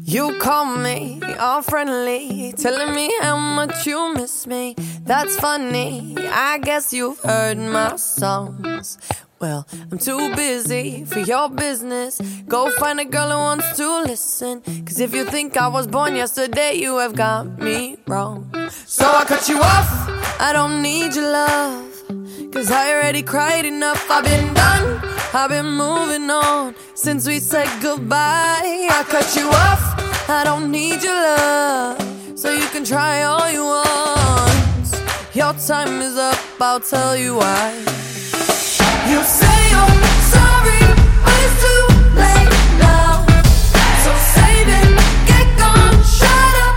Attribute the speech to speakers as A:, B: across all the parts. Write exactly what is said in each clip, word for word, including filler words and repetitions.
A: You call me all friendly, telling me how much you miss me. That's funny, I guess you've heard my songs. Well, I'm too busy for your business. Go find a girl who wants to listen. Cause if you think I was born yesterday, you have got me wrong. So I cut you off, I don't need your love. Cause I already cried enough, I've been done, I've been moving on since we said goodbye. I cut you off, I don't need your love. So you can try all you want. Your time is up, I'll tell you why. You say you're sorry, but it's too late now. So save it, get gone, shut up.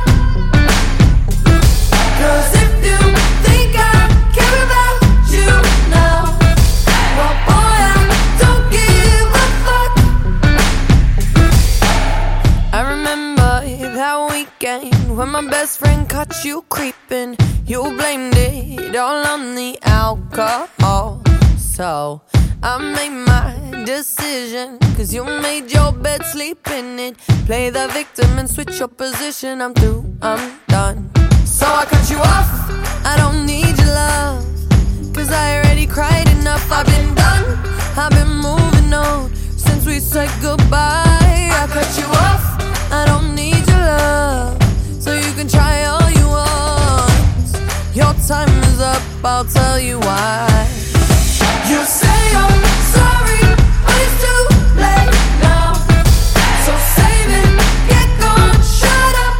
A: Cause if you think I care about you now, well boy, I don't give a fuck. I remember that weekend when my best friend caught you creeping. You blamed it all on the alcohol. So I made my decision, cause you made your bed, sleep in it. Play the victim and switch your position. I'm through, I'm done. So I cut you off, I don't need your love. Cause I already cried enough, I've been done, I've been moving on since we said goodbye. I cut you off, I don't need your love. So you can try all you want. Your time is up, I'll tell you why. You say you're sorry, but it's too late now. So save it, get gone, shut up.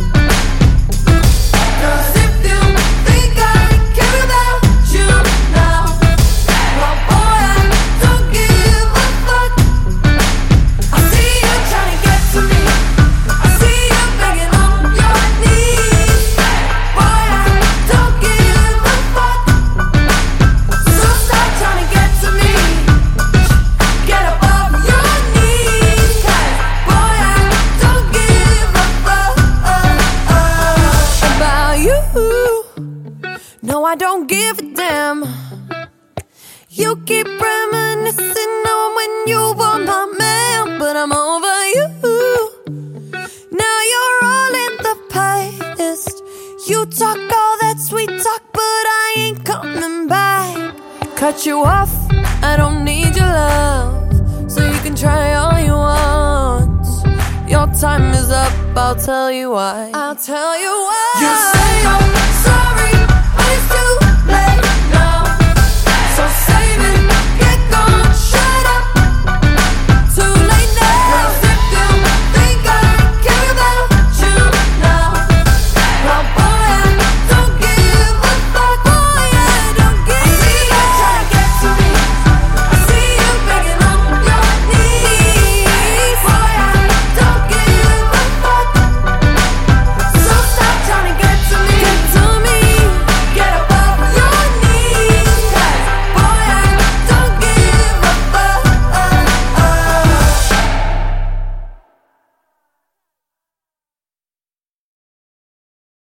A: Cause if you think I care about you now, well boy, I don't give a fuck. I see you trying to get to me, I see you begging on your knees. Boy, I don't give a fuck. So stop trying to get to me, get above your knees. Cause boy, I don't give a fuck about you. No, I don't give a damn. You keep reminiscing on when you were my man, but I'm over you. Now you're all in the past. You talk all that sweet talk, but I ain't coming back. Cut you off, I don't need your love. So you can try all you want. Your time is up, I'll tell you why. I'll tell you why. You say you're